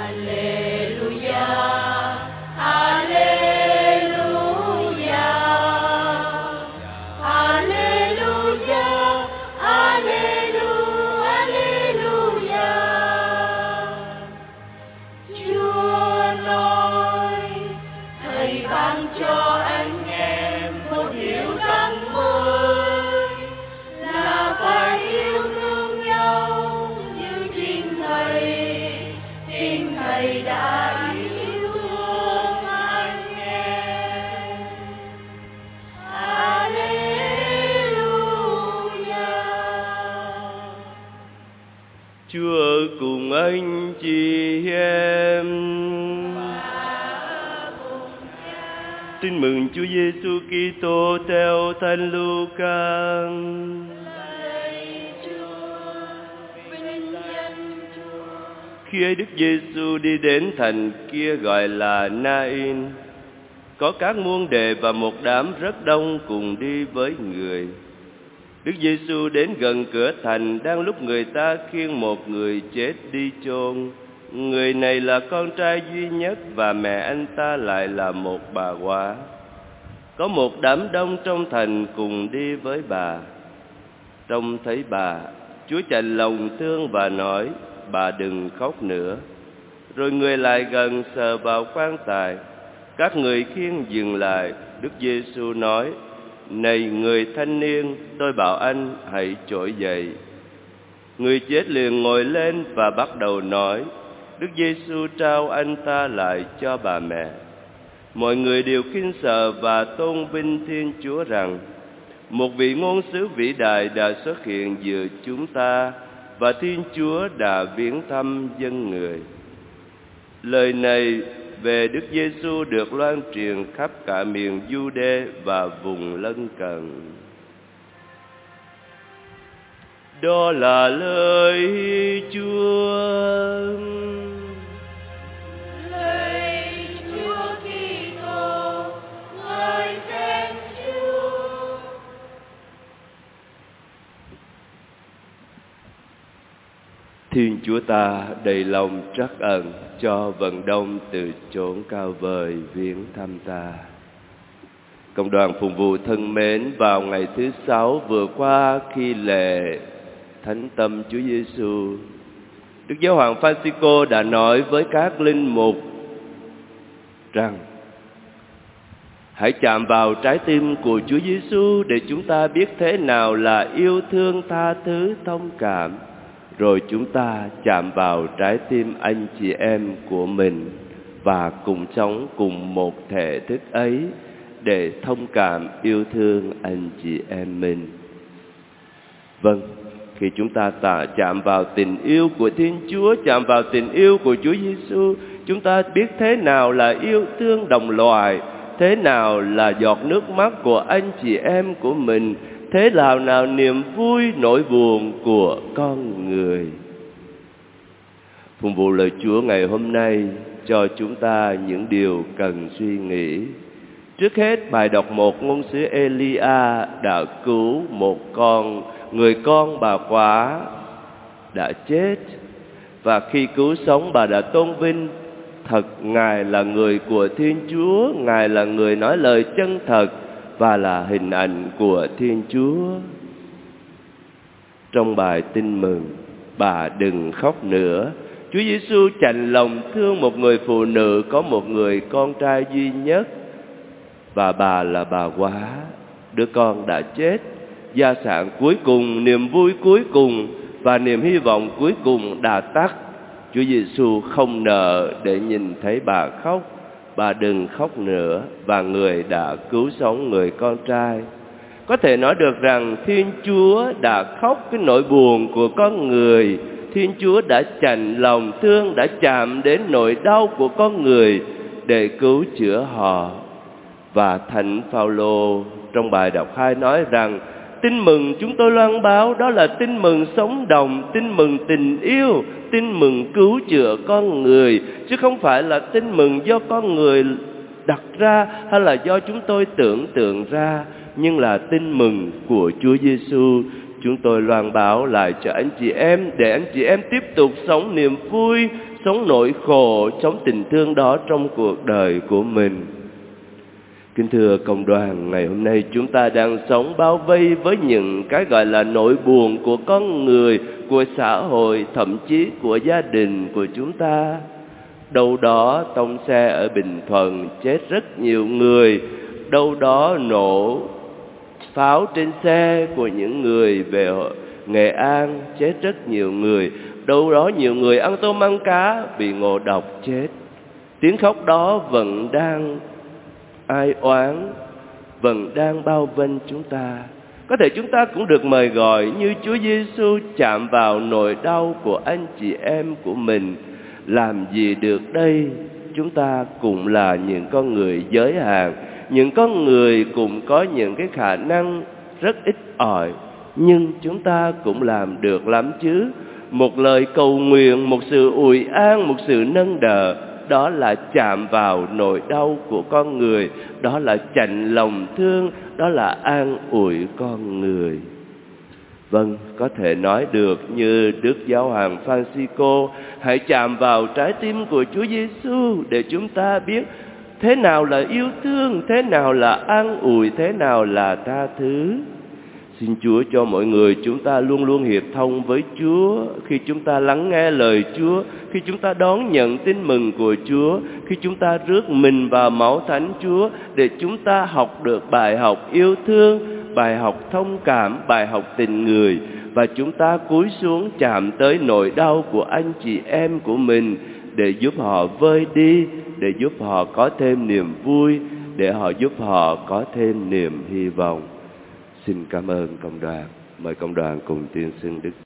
Chúa cùng anh chị em. Tin mừng Chúa Giêsu Kitô theo Thánh Luca. Khi ấy Đức Giêsu đi đến thành kia gọi là Nain, có các môn đệ và một đám rất đông cùng đi với người. Đức Giêsu đến gần cửa thành, đang lúc người ta khiêng một người chết đi chôn. Người này là con trai duy nhất và mẹ anh ta lại là một bà góa. Có một đám đông trong thành cùng đi với bà. Trông thấy bà, Chúa chạnh lòng thương và nói: "Bà đừng khóc nữa." Rồi người lại gần sờ vào quan tài. Các người khiêng dừng lại. Đức Giêsu nói: "Này người thanh niên, tôi bảo anh hãy trỗi dậy." Người chết liền ngồi lên và bắt đầu nói. Đức Giêsu trao anh ta lại cho bà mẹ. Mọi người đều kinh sợ và tôn vinh Thiên Chúa rằng một vị ngôn sứ vĩ đại đã xuất hiện giữa chúng ta và Thiên Chúa đã viếng thăm dân người. Lời này về Đức Giêsu được loan truyền khắp cả miền Giu-đê và vùng lân cận. Đó là lời Chúa. Lời Chúa Kitô, ngợi khen Chúa. Thiên Chúa ta đầy lòng trắc ẩn cho vận đông từ chốn cao vời viếng thăm ta. Cộng đoàn phụng vụ thân mến, vào ngày thứ Sáu vừa qua khi lễ Thánh Tâm Chúa Giêsu, Đức Giáo hoàng Francisco đã nói với các linh mục rằng hãy chạm vào trái tim của Chúa Giêsu để chúng ta biết thế nào là yêu thương, tha thứ, thông cảm. Rồi chúng ta chạm vào trái tim anh chị em của mình và cùng sống cùng một thể thức ấy để thông cảm yêu thương anh chị em mình. Vâng, khi chúng ta chạm vào tình yêu của Thiên Chúa, chạm vào tình yêu của Chúa Giêsu, chúng ta biết thế nào là yêu thương đồng loài, thế nào là giọt nước mắt của anh chị em của mình, thế nào niềm vui nỗi buồn của con người. Phụng vụ lời Chúa ngày hôm nay cho chúng ta những điều cần suy nghĩ. Trước hết, bài đọc 1 ngôn sứ Elia đã cứu một người con bà góa đã chết, và khi cứu sống bà đã tôn vinh thật Ngài là người của Thiên Chúa, Ngài là người nói lời chân thật và là hình ảnh của Thiên Chúa. Trong bài tin mừng, bà đừng khóc nữa, Chúa Giêsu chạnh lòng thương một người phụ nữ có một người con trai duy nhất, và bà là bà góa. Đứa con đã chết, gia sản cuối cùng, niềm vui cuối cùng và niềm hy vọng cuối cùng đã tắt. Chúa Giêsu không nỡ để nhìn thấy bà khóc. Bà đừng khóc nữa, và người đã cứu sống người con trai. Có thể nói được rằng Thiên Chúa đã khóc cái nỗi buồn của con người. Thiên Chúa đã chạnh lòng thương, đã chạm đến nỗi đau của con người để cứu chữa họ. Và Thánh Phaolô trong bài đọc 2 nói rằng tin mừng chúng tôi loan báo đó là tin mừng sống động, tin mừng tình yêu, tin mừng cứu chữa con người, chứ không phải là tin mừng do con người đặt ra hay là do chúng tôi tưởng tượng ra, nhưng là tin mừng của Chúa Giêsu. chúng tôi loan báo lại cho anh chị em, để anh chị em tiếp tục sống niềm vui, sống nỗi khổ, sống tình thương đó trong cuộc đời của mình. Kính thưa cộng đoàn, ngày hôm nay chúng ta đang sống bao vây với những cái gọi là nỗi buồn của con người, của xã hội, thậm chí của gia đình của chúng ta. Đâu đó tông xe ở Bình Thuận chết rất nhiều người, đâu đó nổ pháo trên xe của những người về Nghệ An chết rất nhiều người, đâu đó nhiều người ăn tôm ăn cá bị ngộ độc chết. Tiếng khóc đó vẫn đang ai oán, vẫn đang bao vây chúng ta. Có thể chúng ta cũng được mời gọi như Chúa Giêsu chạm vào nỗi đau của anh chị em của mình. Làm gì được đây? Chúng ta cũng là những con người giới hạn, những con người cũng có những cái khả năng rất ít ỏi, nhưng chúng ta cũng làm được lắm chứ. Một lời cầu nguyện, một sự ủi an, một sự nâng đỡ, đó là chạm vào nỗi đau của con người, đó là chạnh lòng thương, đó là an ủi con người. Vâng, có thể nói được như Đức Giáo hoàng Francisco, hãy chạm vào trái tim của Chúa Giêsu để chúng ta biết thế nào là yêu thương, thế nào là an ủi, thế nào là tha thứ. Xin Chúa cho mọi người chúng ta luôn luôn hiệp thông với Chúa, khi chúng ta lắng nghe lời Chúa, khi chúng ta đón nhận tin mừng của Chúa, khi chúng ta rước mình vào máu thánh Chúa, để chúng ta học được bài học yêu thương, bài học thông cảm, bài học tình người, và chúng ta cúi xuống chạm tới nỗi đau của anh chị em của mình, để giúp họ vơi đi, để giúp họ có thêm niềm vui, để họ giúp họ có thêm niềm hy vọng. Xin cảm ơn cộng đoàn. Mời cộng đoàn cùng tuyên xưng Đức